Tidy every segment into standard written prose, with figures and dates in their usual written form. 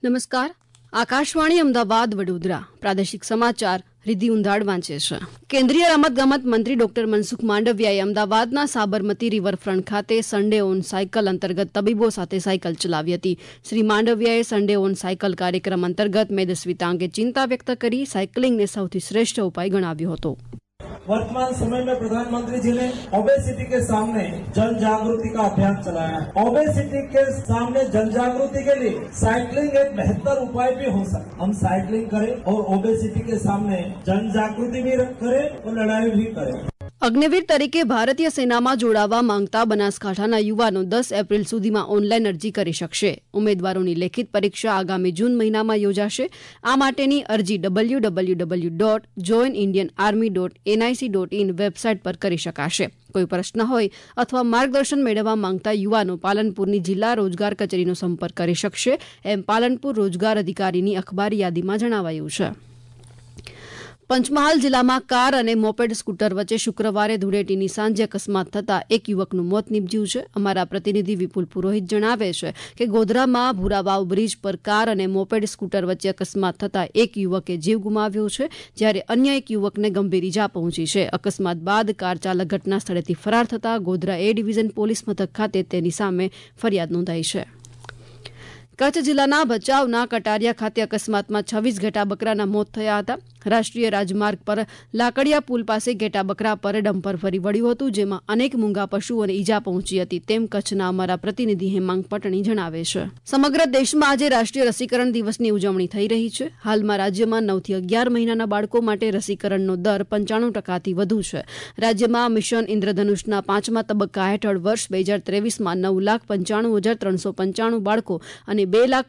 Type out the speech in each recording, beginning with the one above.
નમસ્કાર. આકાશવાણી અમદાવાદ વડોદરા પ્રાદેશિક સમાચાર રિદ્ધિ ઉંધાડ વાંચે છે. કેન્દ્રીય રમતગમત મંત્રી ડોક્ટર મનસુખ માંડવિયાએ અમદાવાદના સાબરમતી રિવરફ્રન્ટ ખાતે સન્ડે ઓન સાયકલ અંતર્ગત તબીબો સાથે સાયકલ ચલાવી હતી. શ્રી માંડવિયાએ સન્ડે ઓન સાયકલ કાર્યક્રમ અંતર્ગત મેદસ્વીતા અંગે ચિંતા વ્યક્ત કરી સાયકલિંગને સૌથી શ્રેષ્ઠ ઉપાય ગણાવ્યો હતો. वर्तमान समय में प्रधानमंत्री जी ने ओबेसिटी के सामने जन जागृति का अभियान चलाया है. ओबेसिटी के सामने जन जागृति के लिए साइकिलिंग एक बेहतर उपाय भी हो सकता. हम साइकिलिंग करें और ओबेसिटी के सामने जन जागृति भी करें और लड़ाई भी करें. અગ્નિવીર તરીકે ભારતીય સેનામાં જોડાવા માંગતા બનાસકાંઠાના યુવાનો 10 એપ્રિલ સુધીમાં ઓનલાઈન અરજી કરી શકશે. ઉમેદવારોની લેખિત પરીક્ષા આગામી જૂન મહિનામાં યોજાશે. આ માટેની અરજી www.joinindianarmy.nic.in વેબસાઇટ પર કરી શકાશે. કોઈ પ્રશ્ન હોય અથવા માર્ગદર્શન મેળવવા માંગતા યુવાનો પાલનપુરની જિલ્લા રોજગાર કચેરીનો સંપર્ક કરી શકશે, એમ પાલનપુર રોજગાર અધિકારીની અખબારી યાદીમાં જણાવાયું છે. પંચમહાલ જિલ્લામાં કાર અને મોપેડ સ્કૂટર વચ્ચે શુક્રવારે ધૂળેટીની સાંજે અકસ્માત થતાં એક યુવકનું મોત નીપજ્યું છે. અમારા પ્રતિનિધિ વિપુલ પુરોહિત જણાવે છે કે ગોધરામાં ભૂરાવાવ બ્રિજ પર કાર અને મોપેડ સ્કૂટર વચ્ચે અકસ્માત થતાં એક યુવકે જીવ ગુમાવ્યો છે, જ્યારે અન્ય એક યુવકને ગંભીર ઇજા પહોંચી છે. અકસ્માત બાદ કાર ચાલક ઘટના સ્થળેથી ફરાર થતાં ગોધરા એ ડિવિઝન પોલીસ મથક ખાતે તેની સામે ફરિયાદ નોંધાઈ છે. કચ્છ જિલ્લાના ભચાઉના કટારિયા ખાતે અકસ્માતમાં 26 ઘેટા બકરાના મોત થયા હતા. રાષ્ટ્રીય રાજમાર્ગ પર લાકડિયા પુલ પાસે ઘેટા બકરા પર ડમ્પર ફરી વળ્યું હતું, જેમાં અનેક મૂંગા પશુઓને ઈજા પહોંચી હતી, તેમ કચ્છના અમારા પ્રતિનિધિ હેમાંગ પટણી જણાવે છે. સમગ્ર દેશમાં આજે રાષ્ટ્રીય રસીકરણ દિવસની ઉજવણી થઈ રહી છે. હાલમાં રાજ્યમાં 9 થી 11 મહિનાના બાળકો માટે રસીકરણનો દર 95%થી વધુ છે. રાજ્યમાં મિશન ઇન્દ્રધનુષના 5મા તબક્કા હેઠળ વર્ષ 2023માં 9,95,395 બાળકો અને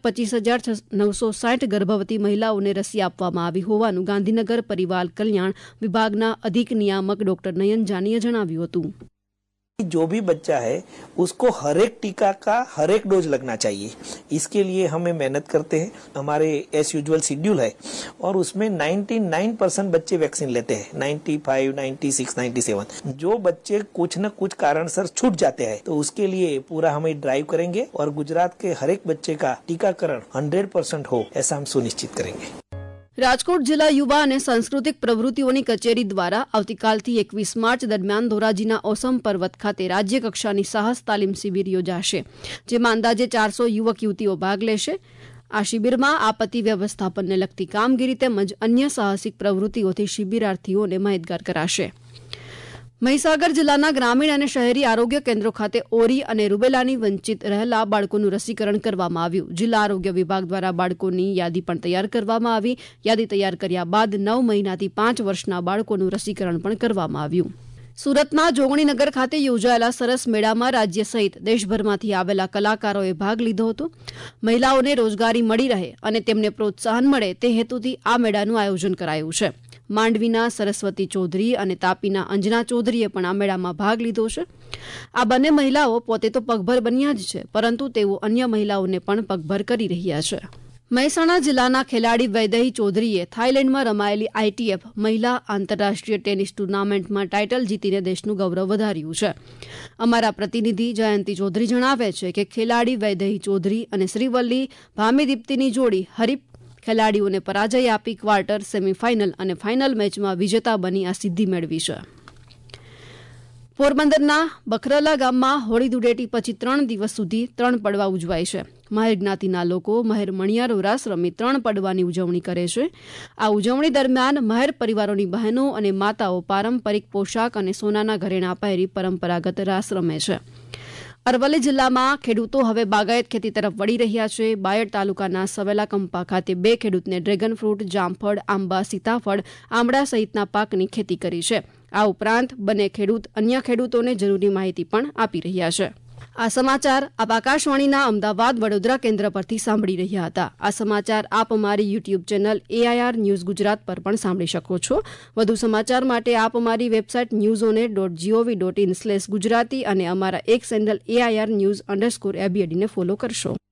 2,25,960 ગર્ભવતી મહિલાઓને રસી આપવામાં આવી હોવાનું ગાંધીનગર परिवार कल्याण विभागना अधिक नियामक डॉक्टर नयन जानी जणाव्યું હતું. जो भी बच्चा है उसको हर एक टीका का हर एक डोज लगना चाहिए. इसके लिए हमें मेहनत करते हैं. हमारे एज यूजुअल शेड्यूल है और उसमें 99% बच्चे वैक्सीन लेते हैं. 95, 96, 97. जो बच्चे कुछ न कुछ कारणसर छूट जाते हैं तो उसके लिए पूरा हम ड्राइव करेंगे और गुजरात के हर एक बच्चे का टीकाकरण 100% हो ऐसा हम सुनिश्चित करेंगे. રાજકોટ જિલ્લા યુવા અને સાંસ્કૃતિક પ્રવૃત્તિઓની કચેરી દ્વારા આવતીકાલથી 21 માર્ચ દરમિયાન ધોરાજીના ઓસમ પર્વત ખાતે રાજ્યકક્ષાની સાહસ તાલીમ શિબિર યોજાશે, જેમાં અંદાજે 400 યુવક યુવતીઓ ભાગ લેશે. આ શિબિરમાં આપત્તિ વ્યવસ્થાપનને લગતી કામગીરી તેમજ અન્ય સાહસિક પ્રવૃત્તિઓથી શિબિરાર્થીઓને માહિતગાર કરાશે. મહીસાગર જિલ્લાના ગ્રામીણ અને શહેરી આરોગ્ય કેન્દ્રો ખાતે ઓરી અને રૂબેલાની વંચિત રહેલા બાળકોનું રસીકરણ કરવામાં આવ્યું. જિલ્લા આરોગ્ય વિભાગ દ્વારા બાળકોની યાદી પણ તૈયાર કરવામાં આવી. યાદી તૈયાર કર્યા બાદ 9 મહિનાથી 5 વર્ષના બાળકોનું રસીકરણ પણ કરવામાં આવ્યું. સુરતના જોગણીનગર ખાતે યોજાયેલા સરસ મેળામાં રાજ્ય સહિત દેશભરમાંથી આવેલા કલાકારોએ ભાગ લીધો હતો. મહિલાઓને રોજગારી મળી રહે અને તેમને પ્રોત્સાહન મળે તે હેતુથી આ મેળાનું આયોજન કરાયું છે. માંડવીના સરસ્વતી ચૌધરી અને તાપીના અંજના ચૌધરીએ પણ આ મેળામાં ભાગ લીધો છે. આ બંને મહિલાઓ પોતે તો પગભર બન્યા જ છે, પરંતુ તેઓ અન્ય મહિલાઓને પણ પગભર કરી રહ્યા છે. મહેસાણા જિલ્લાના ખેલાડી વૈદેહી ચૌધરીએ થાઇલેન્ડમાં રમાયેલી ITF મહિલા આંતરરાષ્ટ્રીય ટેનિસ ટુર્નામેન્ટમાં ટાઇટલ જીતીને દેશનું ગૌરવ વધાર્યું છે. અમારા પ્રતિનિધિ જયંતિ ચૌધરી જણાવે છે કે ખેલાડી વૈદેહી ચૌધરી અને શ્રીવલ્લી ભામીદીપ્તિની જોડી હરીફ ખેલાડીઓને પરાજય આપી ક્વાર્ટર, સેમીફાઇનલ અને ફાઇનલ મેચમાં વિજેતા બની આ સિદ્ધિ મેળવી છે. પોરબંદરના બખરલા ગામમાં હોળી ધૂળેટી પછી 3 દિવસ સુધી 3 પડવા ઉજવાય છે. મહેર જ્ઞાતિના લોકો મહેર મણિયારો રાસ રમી 3 પડવાની ઉજવણી કરે છે. આ ઉજવણી દરમિયાન મહેર પરિવારોની બહેનો અને માતાઓ પારંપરિક પોશાક અને સોનાના ઘરેણાં પહેરી પરંપરાગત રાસ રમે છે. અરવલ્લી જિલ્લામાં ખેડૂતો હવે બાગાયત ખેતી તરફ વળી રહ્યા છે. બાયડ તાલુકાના સવેલા કંપા ખાતે 2 ખેડૂતને ડ્રેગન ફ્રૂટ, જામફળ, આંબા, સીતાફળ, આમળા સહિતના પાકની ખેતી કરી છે. આ ઉપરાંત બંને ખેડૂત અન્ય ખેડૂતોને જરૂરી માહિતી પણ આપી રહ્યા છે. આ સમાચાર આપ આકાશવાણીના અમદાવાદ વડોદરા કેન્દ્ર પરથી સાંભળી રહ્યા હતા. આ સમાચાર આપ અમારી YouTube channel AIR news Gujarat પર પણ સાંભળી શકો છો. વધુ સમાચાર માટે આપ અમારી વેબસાઇટ newsonet.gov.in/ગુજરાતી અને અમારા એક ચેનલ AIR News_ABD ને ફોલો કરશો.